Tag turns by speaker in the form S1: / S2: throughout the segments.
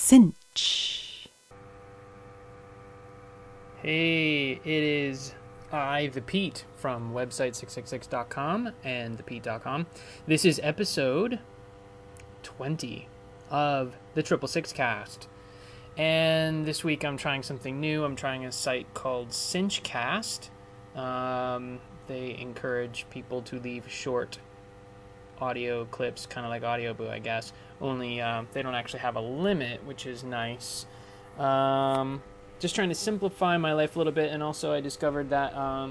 S1: Cinch.
S2: Hey, it is I, the Pete, from website666.com and thepete.com. This is episode 20 of the 666 cast. And this week I'm trying something new. I'm trying a site called Cinchcast. They encourage people to leave short audio clips, kind of like Audioboo, I guess. Only they don't actually have a limit, which is nice. Just trying to simplify my life a little bit, and also I discovered that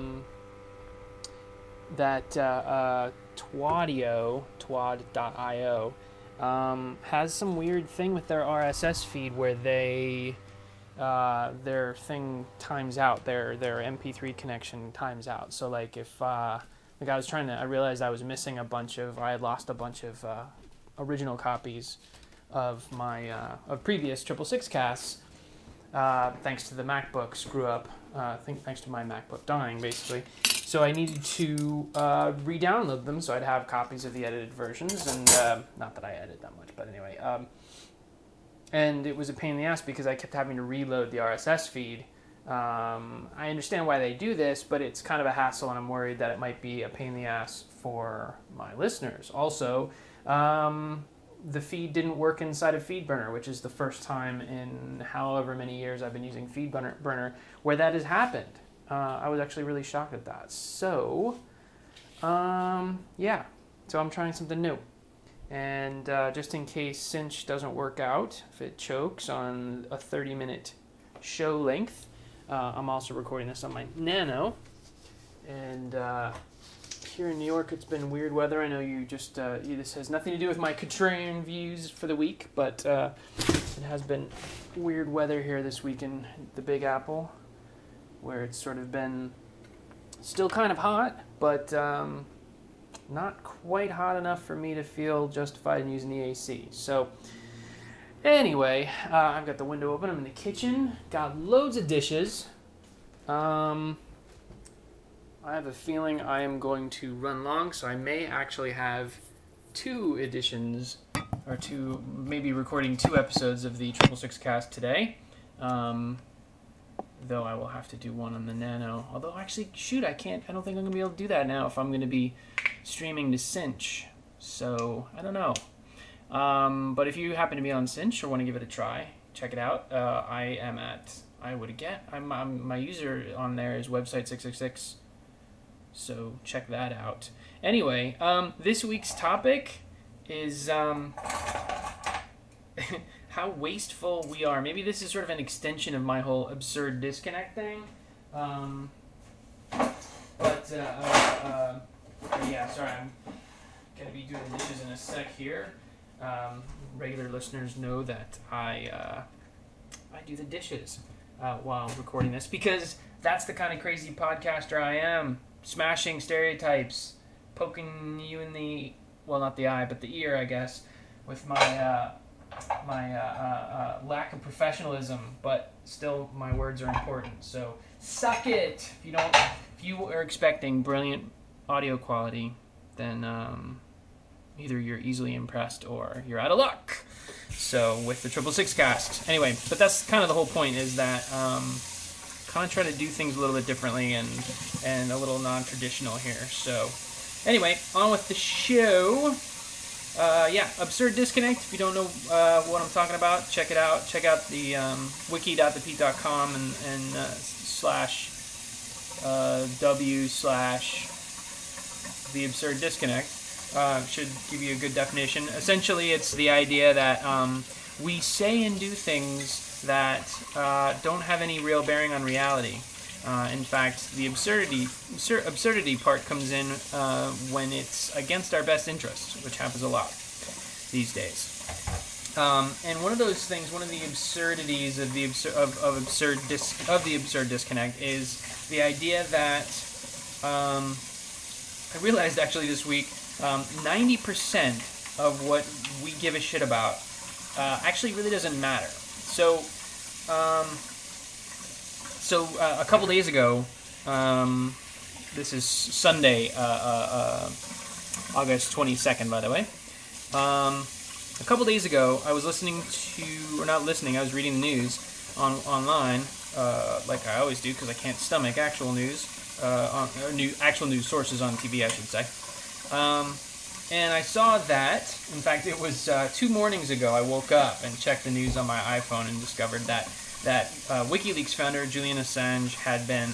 S2: Twad.io has some weird thing with their RSS feed where they their thing times out, their MP3 connection times out. So like if I realized I was missing I had lost a bunch of original copies of my of previous 666 casts. Thanks to the MacBook screw up, thanks to my MacBook dying, basically. So I needed to re-download them so I'd have copies of the edited versions, and not that I edit that much, but anyway. And it was a pain in the ass because I kept having to reload the RSS feed. I understand why they do this, but it's kind of a hassle, and I'm worried that it might be a pain in the ass for my listeners. Also, the feed didn't work inside of FeedBurner, which is the first time in however many years I've been using FeedBurner where that has happened. I was actually really shocked at that. So, yeah. So I'm trying something new. And just in case Cinch doesn't work out, if it chokes on a 30-minute show length, I'm also recording this on my Nano. And here in New York, it's been weird weather. I know this has nothing to do with my contrarian views for the week, but it has been weird weather here this week in the Big Apple, where it's sort of been still kind of hot, but not quite hot enough for me to feel justified in using the AC. So anyway, I've got the window open. I'm in the kitchen. Got loads of dishes. I have a feeling I am going to run long, so I may actually have two editions, or maybe recording two episodes of the 666 cast today. Though I will have to do one on the Nano. Although, actually, shoot, I don't think I'm going to be able to do that now if I'm going to be streaming to Cinch. So, I don't know. But if you happen to be on Cinch or want to give it a try, check it out. My user on there is website666. So, check that out. Anyway, this week's topic is how wasteful we are. Maybe this is sort of an extension of my whole absurd disconnect thing. Yeah, sorry, I'm going to be doing the dishes in a sec here. Regular listeners know that I do the dishes while recording this, because that's the kind of crazy podcaster I am. Smashing stereotypes, poking you in the, well, not the eye, but the ear, I guess, with my lack of professionalism, but still my words are important. So suck it. If you are expecting brilliant audio quality, then either you're easily impressed or you're out of luck. So with the 666 cast, anyway, but that's kind of the whole point, is that kind of try to do things a little bit differently and a little non-traditional here. So anyway, on with the show. Absurd Disconnect. If you don't know what I'm talking about, check it out. Check out the wiki.thepete.com and /w/the Absurd Disconnect. Should give you a good definition. Essentially, it's the idea that we say and do things that don't have any real bearing on reality. In fact, the absurdity part comes in when it's against our best interests, which happens a lot these days. And one of those things, one of the absurdities of the absurd disconnect is the idea that I realized actually this week, 90% of what we give a shit about actually really doesn't matter. So a couple days ago, this is Sunday, August 22nd, by the way, a couple days ago, I was listening to, or not listening, I was reading the news online, like I always do, because I can't stomach actual news, actual news sources on TV, I should say. And I saw that, in fact, it was 2 mornings ago, I woke up and checked the news on my iPhone and discovered that WikiLeaks founder Julian Assange had been,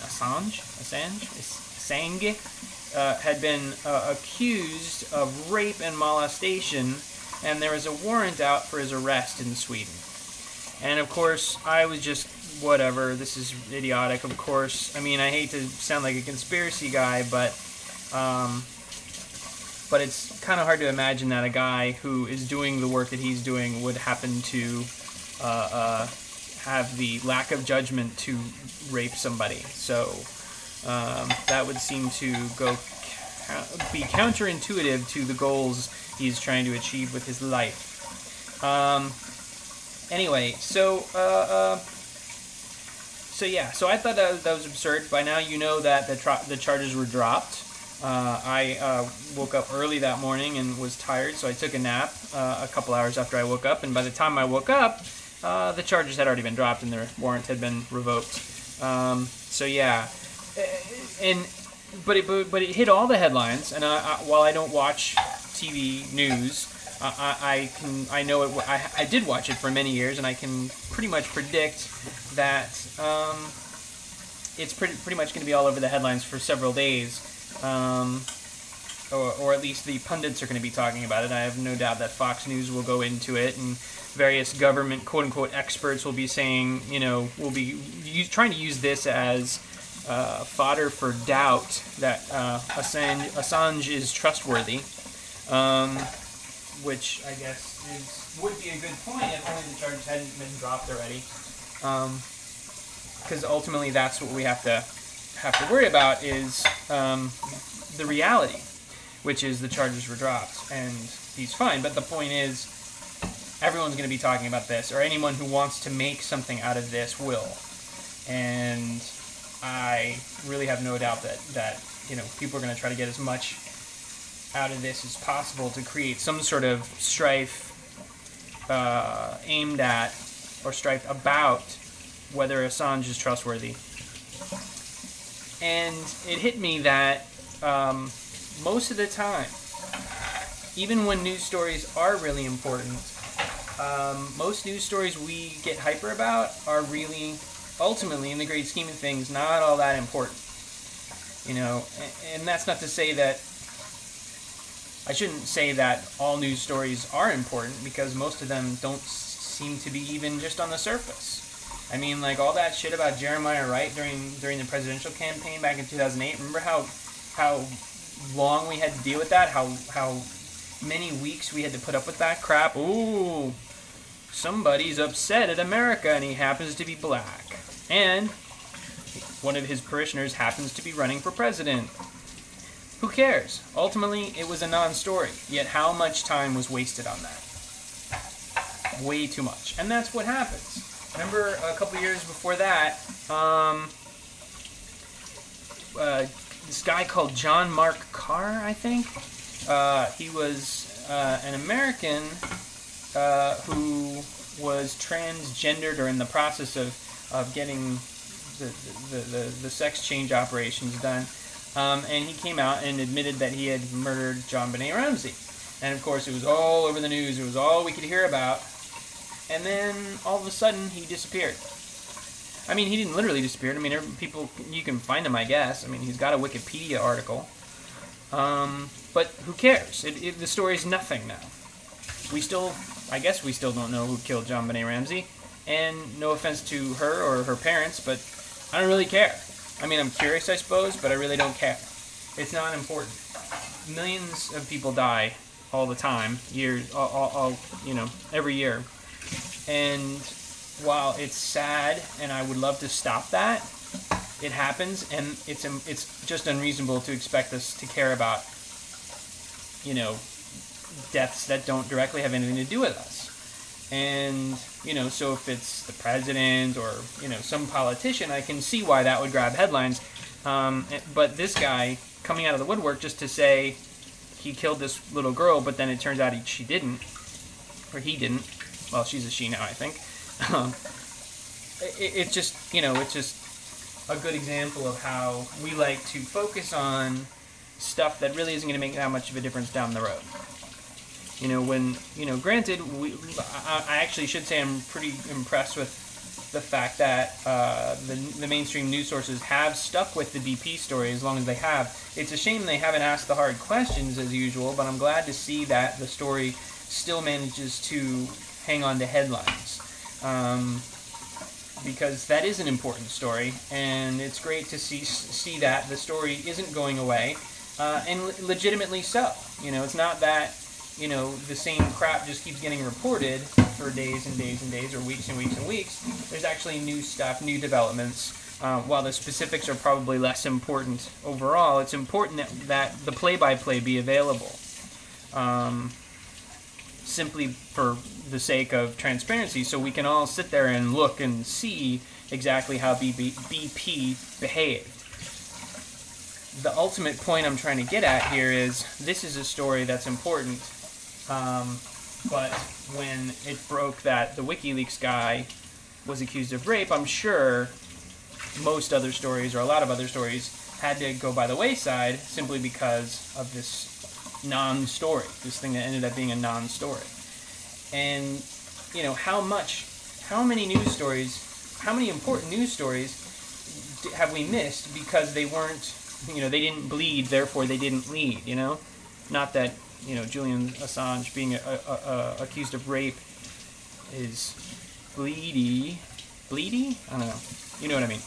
S2: had been accused of rape and molestation, and there was a warrant out for his arrest in Sweden. And of course, I was just, whatever, this is idiotic, of course. I mean, I hate to sound like a conspiracy guy, but it's kind of hard to imagine that a guy who is doing the work that he's doing would happen to have the lack of judgment to rape somebody. So that would seem to be counterintuitive to the goals he's trying to achieve with his life. Anyway, so I thought that was absurd. By now, you know that the charges were dropped. I woke up early that morning and was tired, so I took a nap a couple hours after I woke up. And by the time I woke up, the charges had already been dropped and their warrant had been revoked. So yeah, but it hit all the headlines. And while I don't watch TV news, I know it. I did watch it for many years, and I can pretty much predict that it's pretty much going to be all over the headlines for several days, or at least the pundits are going to be talking about it. I have no doubt that Fox News will go into it, and various government quote-unquote experts will be saying, will be trying to use this as fodder for doubt that Assange is trustworthy. Which I guess would be a good point if only the charges hadn't been dropped already. Because ultimately that's what we have to worry about is the reality, which is the charges were dropped and he's fine. But the point is, everyone's going to be talking about this, or anyone who wants to make something out of this will. And I really have no doubt that people are going to try to get as much out of this as possible to create some sort of strife aimed at, or strife about, whether Assange is trustworthy. And it hit me that most of the time, even when news stories are really important, most news stories we get hyper about are really, ultimately, in the great scheme of things, not all that important. And that's not to say that I shouldn't say that all news stories are important, because most of them don't seem to be even just on the surface. I mean, like all that shit about Jeremiah Wright during the presidential campaign back in 2008. Remember how long we had to deal with that? How many weeks we had to put up with that crap? Ooh, somebody's upset at America, and he happens to be black, and one of his parishioners happens to be running for president. Who cares? Ultimately, it was a non-story. Yet how much time was wasted on that? Way too much. And that's what happens. Remember a couple years before that, this guy called John Mark Carr, I think? He was an American who was transgendered, or in the process of getting the sex change operations done. And he came out and admitted that he had murdered JonBenet Ramsey. And of course, it was all over the news. It was all we could hear about. And then all of a sudden, he disappeared. I mean, he didn't literally disappear. I mean, you can find him, I guess. I mean, he's got a Wikipedia article. But who cares? The story's nothing now. I guess we still don't know who killed JonBenet Ramsey. And no offense to her or her parents, but I don't really care. I mean, I'm curious, I suppose, but I really don't care. It's not important. Millions of people die all the time, every year. And while it's sad, and I would love to stop that, it happens, and it's just unreasonable to expect us to care about, deaths that don't directly have anything to do with us. And, so if it's the president or, some politician, I can see why that would grab headlines. But this guy coming out of the woodwork just to say he killed this little girl, but then it turns out she didn't. or he didn't. Well, she's a she now, I think. It's just, it's just a good example of how we like to focus on stuff that really isn't going to make that much of a difference down the road. Granted, I actually should say I'm pretty impressed with the fact that the mainstream news sources have stuck with the DP story as long as they have. It's a shame they haven't asked the hard questions as usual, but I'm glad to see that the story still manages to hang on to headlines. Because that is an important story, and it's great to see that the story isn't going away, and legitimately so. It's not that the same crap just keeps getting reported for days and days and days, or weeks and weeks and weeks. There's actually new stuff, new developments. While the specifics are probably less important overall, it's important that the play-by-play be available. Simply for the sake of transparency, so we can all sit there and look and see exactly how BP behaved. The ultimate point I'm trying to get at here is this is a story that's important, but when it broke that the WikiLeaks guy was accused of rape, I'm sure most other stories, or a lot of other stories, had to go by the wayside simply because of this non-story, this thing that ended up being a non-story. And how many news stories, how many important news stories have we missed because they weren't, they didn't bleed, therefore they didn't lead, Not that, Julian Assange being accused of rape is bleedy? I don't know. You know what I mean.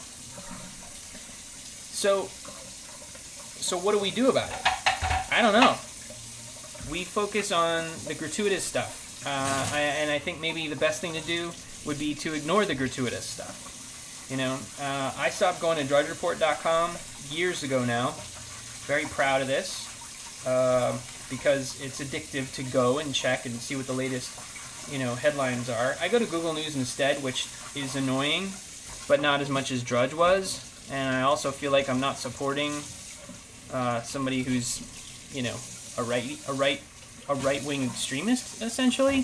S2: So what do we do about it? I don't know. We focus on the gratuitous stuff. And I think maybe the best thing to do would be to ignore the gratuitous stuff. I stopped going to drudgereport.com years ago now. Very proud of this. Because it's addictive to go and check and see what the latest, headlines are. I go to Google News instead, which is annoying, but not as much as Drudge was. And I also feel like I'm not supporting somebody who's, a right-wing extremist, essentially.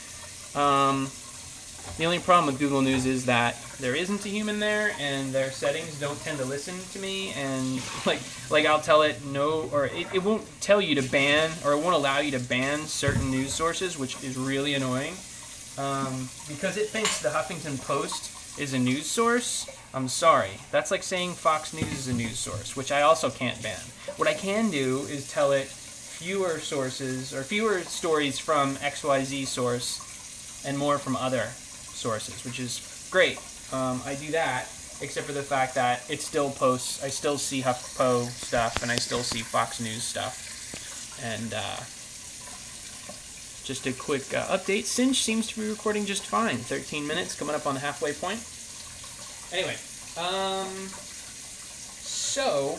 S2: The only problem with Google News is that there isn't a human there, and their settings don't tend to listen to me, and like I'll tell it no, or it won't tell you to ban, or it won't allow you to ban certain news sources, which is really annoying, because it thinks the Huffington Post is a news source. I'm sorry. That's like saying Fox News is a news source, which I also can't ban. What I can do is tell it fewer sources, or fewer stories from XYZ source, and more from other sources, which is great. I do that, except for the fact that it still posts, I still see HuffPo stuff, and I still see Fox News stuff. And just a quick update, Cinch seems to be recording just fine. 13 minutes, coming up on the halfway point. Anyway, so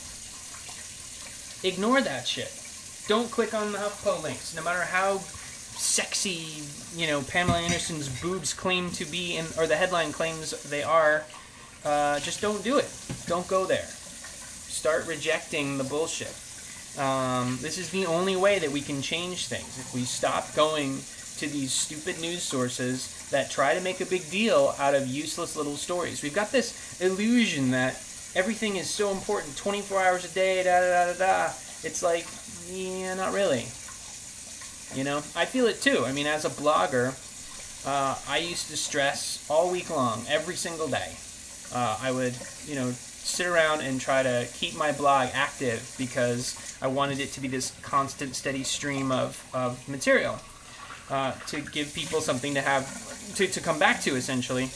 S2: ignore that shit. Don't click on the HuffPo links, no matter how sexy, Pamela Anderson's boobs claim to be, or the headline claims they are. Just don't do it. Don't go there. Start rejecting the bullshit. This is the only way that we can change things. If we stop going to these stupid news sources that try to make a big deal out of useless little stories. We've got this illusion that everything is so important, 24 hours a day, da-da-da-da-da. It's like, yeah, not really. I feel it too. I mean, as a blogger, I used to stress all week long, every single day. I would, sit around and try to keep my blog active because I wanted it to be this constant, steady stream of material to give people something to have, to come back to, essentially.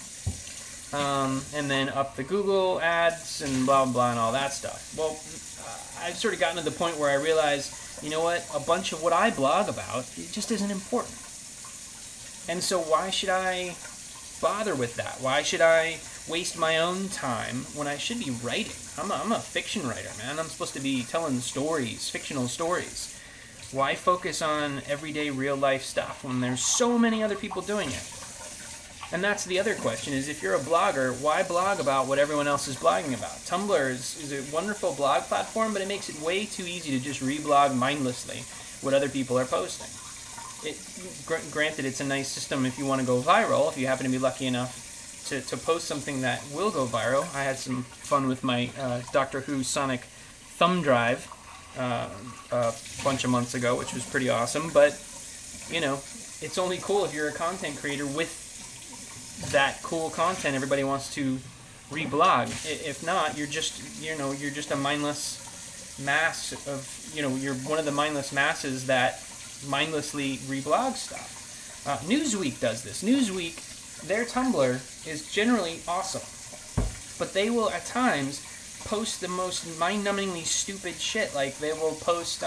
S2: And then up the Google ads and blah, blah, and all that stuff. Well, I've sort of gotten to the point where I realize, you know what, a bunch of what I blog about, it just isn't important. And so why should I bother with that? Why should I waste my own time when I should be writing? I'm a fiction writer, man. I'm supposed to be telling stories, fictional stories. Why focus on everyday real life stuff when there's so many other people doing it? And that's the other question, is if you're a blogger, why blog about what everyone else is blogging about? Tumblr is a wonderful blog platform, but it makes it way too easy to just reblog mindlessly what other people are posting. Granted, it's a nice system if you want to go viral, if you happen to be lucky enough to post something that will go viral. I had some fun with my Doctor Who Sonic thumb drive a bunch of months ago, which was pretty awesome. But, you know, it's only cool if you're a content creator with that cool content everybody wants to reblog. If not, you're just a mindless mass of, you're one of the mindless masses that mindlessly reblog stuff. Newsweek does this. Newsweek, their Tumblr is generally awesome, but they will at times post the most mind-numbingly stupid shit. Like they will post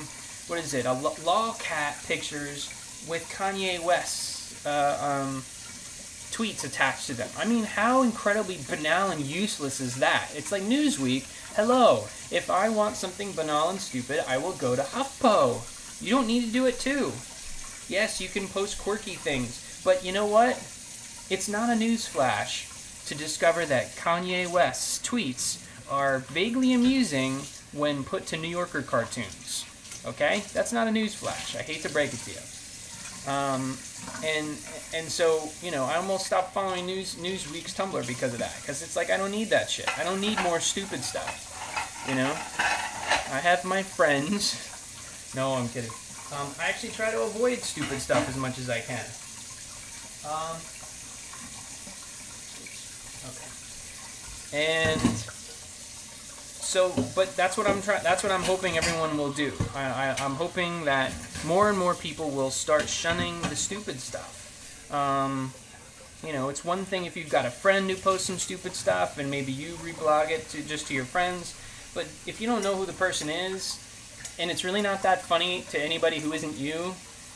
S2: lolcat pictures with Kanye West's tweets attached to them. I mean, how incredibly banal and useless is that? It's like Newsweek. Hello, if I want something banal and stupid, I will go to HuffPo. You don't need to do it too. Yes, you can post quirky things, but you know what? It's not a newsflash to discover that Kanye West's tweets are vaguely amusing when put to New Yorker cartoons. Okay? That's not a newsflash. I hate to break it to you. And so, I almost stopped following Newsweek's Tumblr because of that. Because it's like, I don't need that shit. I don't need more stupid stuff. I have my friends. No, I'm kidding. I actually try to avoid stupid stuff as much as I can. Okay. And so, but that's what I'm hoping everyone will do. I'm hoping that more and more people will start shunning the stupid stuff. It's one thing if you've got a friend who posts some stupid stuff and maybe you reblog it to your friends. But if you don't know who the person is, and it's really not that funny to anybody who isn't you,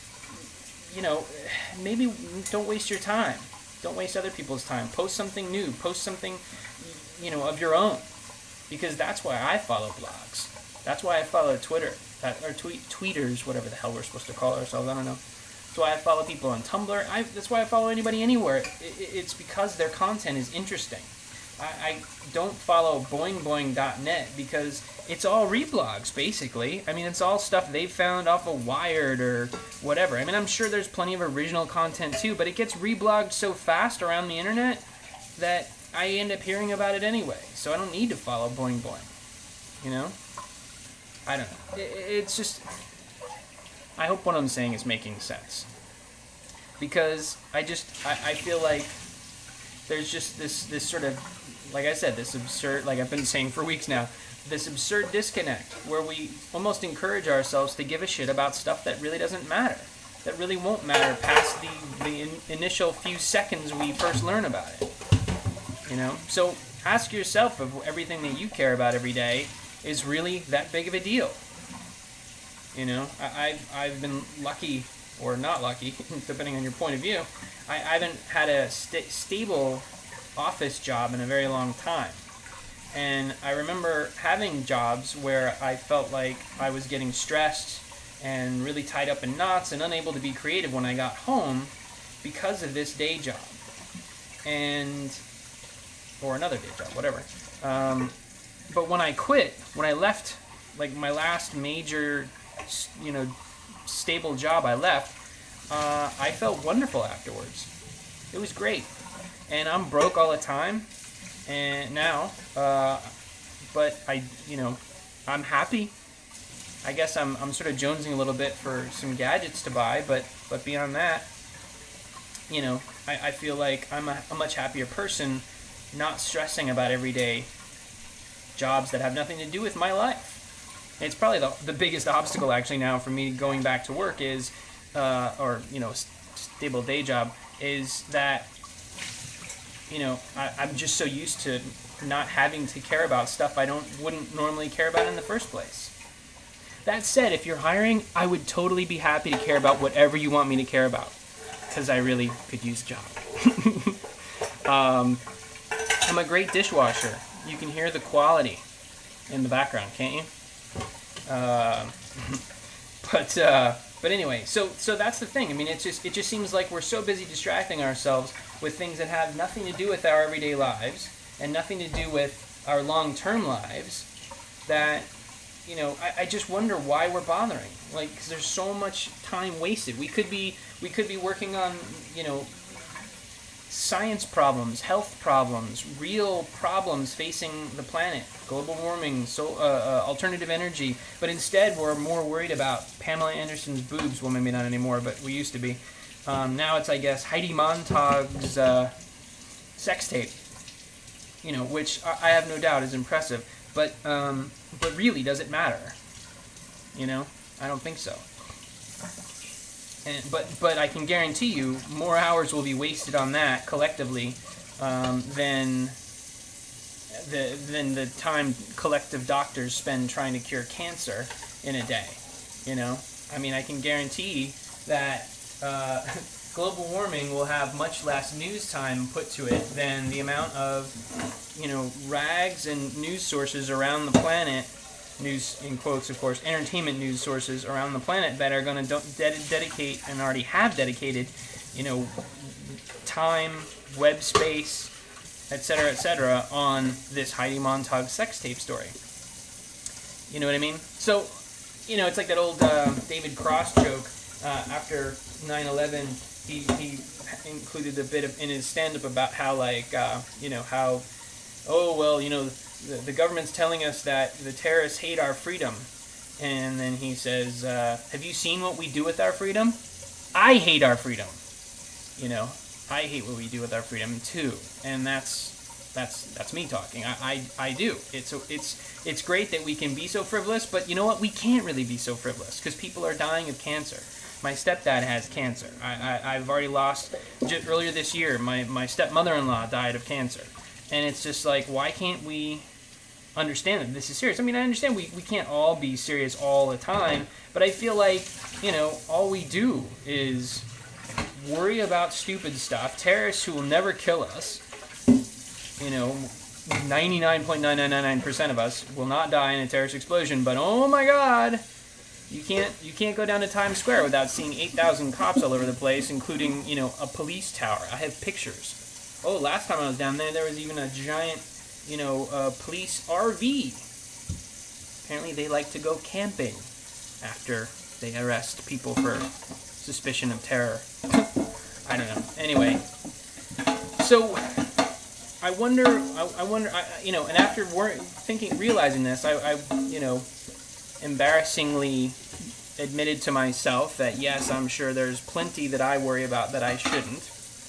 S2: maybe don't waste your time. Don't waste other people's time. Post something new. Post something, of your own. Because that's why I follow blogs. That's why I follow Twitter. Or tweeters, whatever the hell we're supposed to call ourselves. I don't know. That's why I follow people on Tumblr. That's why I follow anybody anywhere. It's because their content is interesting. I don't follow boingboing.net because it's all reblogs, basically. I mean, it's all stuff they've found off of Wired or whatever. I mean, I'm sure there's plenty of original content too, but it gets reblogged so fast around the internet that I end up hearing about it anyway. So I don't need to follow Boing Boing. I don't know. It's just... I hope what I'm saying is making sense. Because I feel like there's just this sort of, like I said, this absurd, like I've been saying for weeks now, this absurd disconnect where we almost encourage ourselves to give a shit about stuff that really doesn't matter, that really won't matter past the initial few seconds we first learn about it. So ask yourself if everything that you care about every day is really that big of a deal. I've been lucky or not lucky, depending on your point of view. I haven't had a stable office job in a very long time. And I remember having jobs where I felt like I was getting stressed and really tied up in knots and unable to be creative when I got home because of this day job. Or another day job, whatever. But when I left, like my last major, stable job I left, I felt wonderful afterwards. It was great. And I'm broke all the time, and now, but I'm happy. I guess I'm sort of jonesing a little bit for some gadgets to buy, but beyond that, I feel like I'm a much happier person, not stressing about everyday jobs that have nothing to do with my life. And it's probably the biggest obstacle actually now for me going back to work is, stable day job, is that, I'm just so used to not having to care about stuff I wouldn't normally care about in the first place. That said, if you're hiring, I would totally be happy to care about whatever you want me to care about, because I really could use a job. I'm a great dishwasher. You can hear the quality in the background, can't you? But anyway, so that's the thing. I mean, it just seems like we're so busy distracting ourselves with things that have nothing to do with our everyday lives and nothing to do with our long-term lives that I just wonder why we're bothering. Like, 'cause there's so much time wasted. We could be working on, science problems, health problems, real problems facing the planet, global warming, alternative energy. But instead, we're more worried about Pamela Anderson's boobs. Well, maybe not anymore, but we used to be. Now it's, I guess, Heidi Montag's sex tape. Which I have no doubt is impressive. But really, does it matter? I don't think so. But I can guarantee you, more hours will be wasted on that collectively than the time collective doctors spend trying to cure cancer in a day. I can guarantee that global warming will have much less news time put to it than the amount of rags and news sources around the planet. News in quotes, of course, entertainment news sources around the planet that are going to dedicate and already have dedicated, time, web space, etc., on this Heidi Montag sex tape story. You know what I mean? So, it's like that old David Cross joke. After 9/11, he included a bit in his stand-up about how, the government's telling us that the terrorists hate our freedom. And then he says, have you seen what we do with our freedom? I hate our freedom. I hate what we do with our freedom too. And that's me talking. I do. It's great that we can be so frivolous, but you know what? We can't really be so frivolous because people are dying of cancer. My stepdad has cancer. I've already lost, earlier this year, my stepmother-in-law died of cancer. And it's just like, why can't we understand that this is serious? I understand we can't all be serious all the time, but I feel like, all we do is worry about stupid stuff. Terrorists who will never kill us, 99.9999% of us will not die in a terrorist explosion, but oh my god, you can't go down to Times Square without seeing 8,000 cops all over the place, including, a police tower. I have pictures. Oh, last time I was down there was even a giant, police RV. Apparently they like to go camping after they arrest people for suspicion of terror. I don't know. Anyway, so I wonder, and after realizing this, I embarrassingly admitted to myself that yes, I'm sure there's plenty that I worry about that I shouldn't.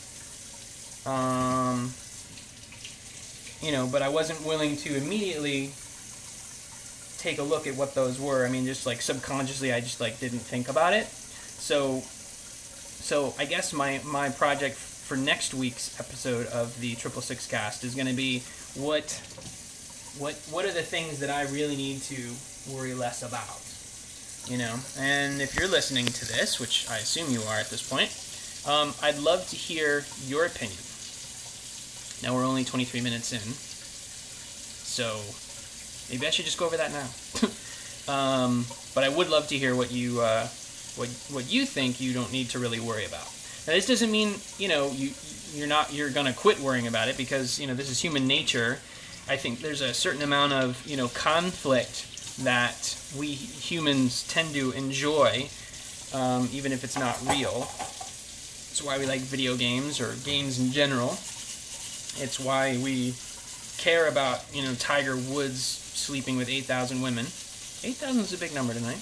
S2: But I wasn't willing to immediately take a look at what those were. Just like subconsciously, I just like didn't think about it. So I guess my project for next week's episode of the 666 Cast is going to be what are the things that I really need to worry less about. And if you're listening to this, which I assume you are at this point, I'd love to hear your opinion. Now we're only 23 minutes in, so maybe I should just go over that now. But I would love to hear what you think you don't need to really worry about. Now this doesn't mean you're gonna quit worrying about it, because this is human nature. I think there's a certain amount of conflict that we humans tend to enjoy, even if it's not real. It's why we like video games or games in general. It's why we care about, Tiger Woods sleeping with 8,000 women. 8,000 is a big number tonight.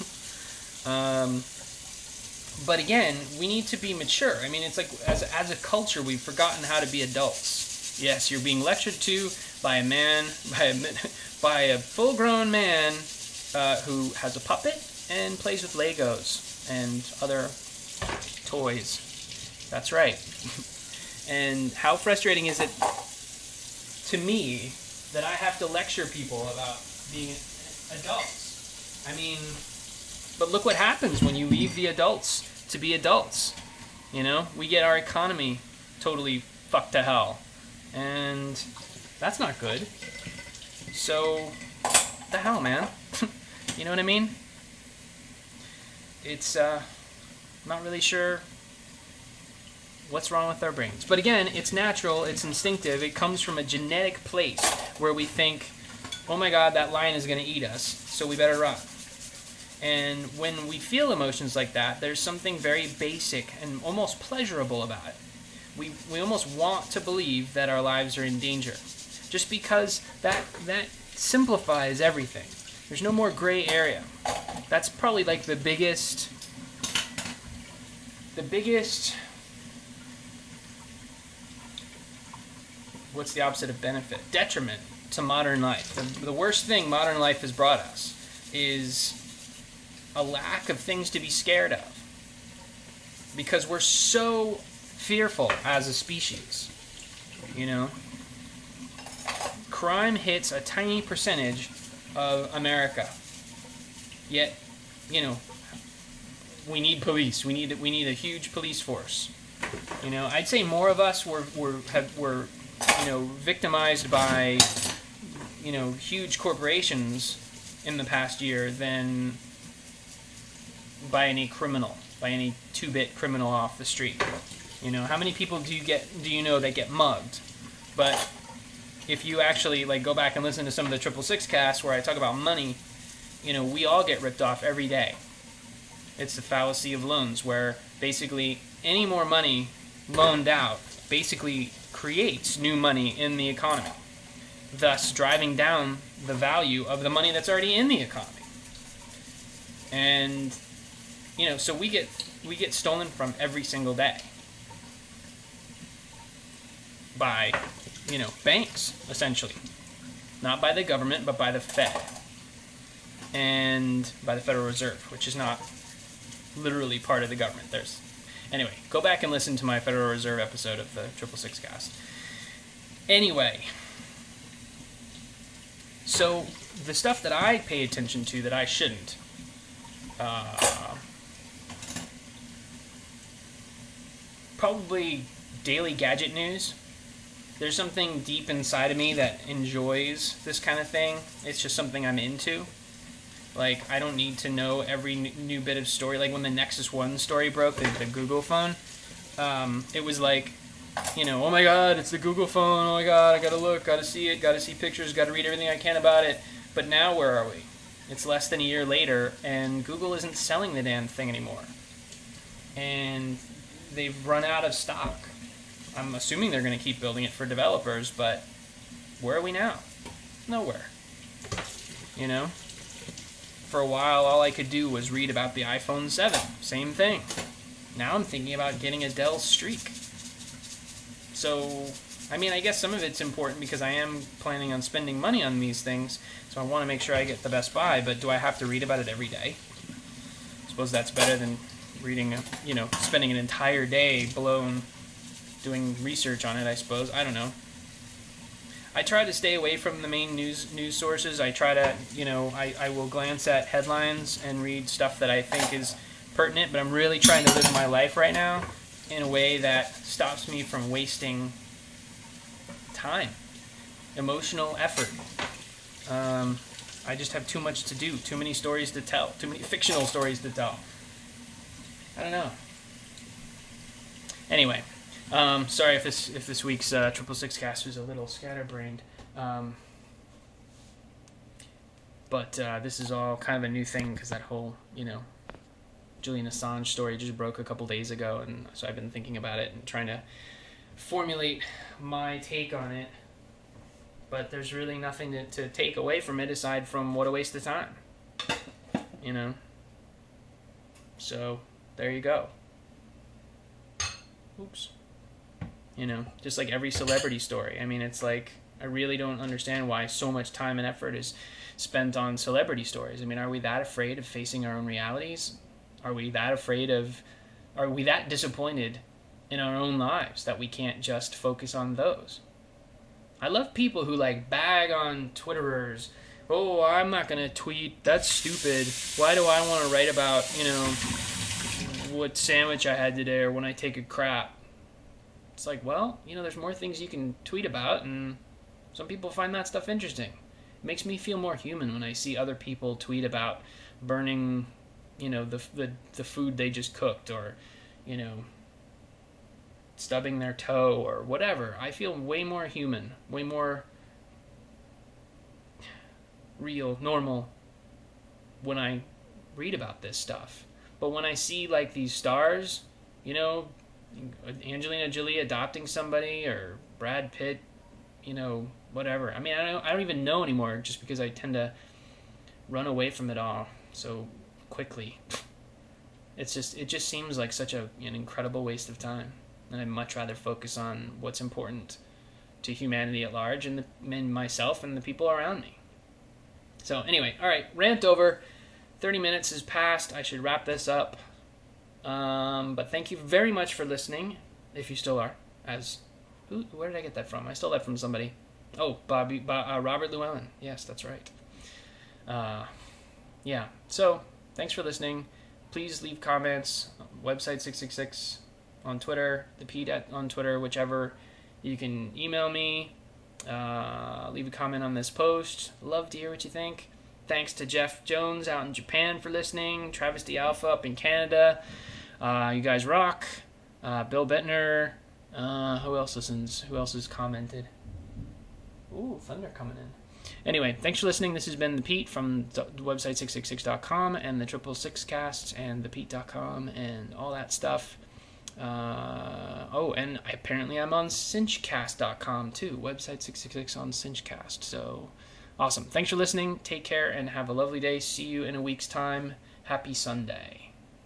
S2: But again, we need to be mature. It's like as a culture, we've forgotten how to be adults. Yes, you're being lectured to by a man, by a full-grown man who has a puppet and plays with Legos and other toys. That's right. And how frustrating is it to me that I have to lecture people about being adults? But look what happens when you leave the adults to be adults. We get our economy totally fucked to hell. And that's not good. So, what the hell, man? You know what I mean? It's, not really sure what's wrong with our brains. But again, it's natural, it's instinctive, it comes from a genetic place where we think, oh my God, that lion is going to eat us, so we better run. And when we feel emotions like that, there's something very basic and almost pleasurable about it. We almost want to believe that our lives are in danger, just because that simplifies everything. There's no more gray area. That's probably like the biggest what's the opposite of benefit? Detriment to modern life. The worst thing modern life has brought us is a lack of things to be scared of, because we're so fearful as a species. You know, crime hits a tiny percentage of America, yet, you know, we need police. We need a huge police force. You know, I'd say more of us were victimized by, huge corporations in the past year than by any criminal, by any two-bit criminal off the street. You know, how many people do you know that get mugged? But if you actually go back and listen to some of the 666 casts where I talk about money, we all get ripped off every day. It's the fallacy of loans, where basically any more money loaned out basically creates new money in the economy, thus driving down the value of the money that's already in the economy. And so we get stolen from every single day by banks, essentially, not by the government but by the Fed and by the Federal Reserve, which is not literally part of the government. Anyway, go back and listen to my Federal Reserve episode of the 666 cast. Anyway, so the stuff that I pay attention to that I shouldn't, probably daily gadget news. There's something deep inside of me that enjoys this kind of thing. It's just something I'm into. Like, I don't need to know every new bit of story. Like when the Nexus 1 story broke, the Google phone, it was like, oh my God, it's the Google phone. Oh my God, I gotta look, gotta see it, gotta see pictures, gotta read everything I can about it. But now where are we? It's less than a year later, and Google isn't selling the damn thing anymore. And they've run out of stock. I'm assuming they're going to keep building it for developers, but where are we now? Nowhere. For a while, all I could do was read about the iPhone 7. Same thing. Now I'm thinking about getting a Dell Streak. So, I guess some of it's important because I am planning on spending money on these things, so I want to make sure I get the best buy, but do I have to read about it every day? I suppose that's better than reading, spending an entire day doing research on it, I suppose. I don't know. I try to stay away from the main news sources. I try to, I will glance at headlines and read stuff that I think is pertinent, but I'm really trying to live my life right now in a way that stops me from wasting time, emotional effort. I just have too much to do, too many stories to tell, too many fictional stories to tell. I don't know. Anyway. Sorry if this week's 666 cast was a little scatterbrained, but this is all kind of a new thing because that whole Julian Assange story just broke a couple days ago, and so I've been thinking about it and trying to formulate my take on it. But there's really nothing to take away from it aside from what a waste of time, So there you go. Oops. Just like every celebrity story. It's like, I really don't understand why so much time and effort is spent on celebrity stories. Are we that afraid of facing our own realities? Are we that disappointed in our own lives that we can't just focus on those? I love people who bag on Twitterers. Oh, I'm not going to tweet. That's stupid. Why do I want to write about, what sandwich I had today or when I take a crap? It's like, well, there's more things you can tweet about, and some people find that stuff interesting. It makes me feel more human when I see other people tweet about burning, the food they just cooked, or, stubbing their toe, or whatever. I feel way more human, way more real, normal when I read about this stuff. But when I see like these stars, you know, Angelina Jolie adopting somebody or Brad Pitt, you know, whatever. I mean, I don't even know anymore just because I tend to run away from it all so quickly. It just seems like such an incredible waste of time. And I'd much rather focus on what's important to humanity at large and myself and the people around me. So anyway, all right, rant over. 30 minutes has passed. I should wrap this up. But thank you very much for listening, if you still are. Where did I get that from? I stole that from somebody. Oh, Robert Llewellyn. Yes, that's right. Yeah. So thanks for listening. Please leave comments. Website 666 on Twitter, the Pete on Twitter, whichever. You can email me. Leave a comment on this post. Love to hear what you think. Thanks to Jeff Jones out in Japan for listening. Travis D. Alpha up in Canada. You guys rock. Bill Bettner. Who else listens? Who else has commented? Ooh, thunder coming in. Anyway, thanks for listening. This has been the Pete from the website 666.com and the 666 casts and thepete.com and all that stuff. And apparently I'm on cinchcast.com too. Website 666 on Cinchcast. So awesome. Thanks for listening. Take care and have a lovely day. See you in a week's time. Happy Sunday.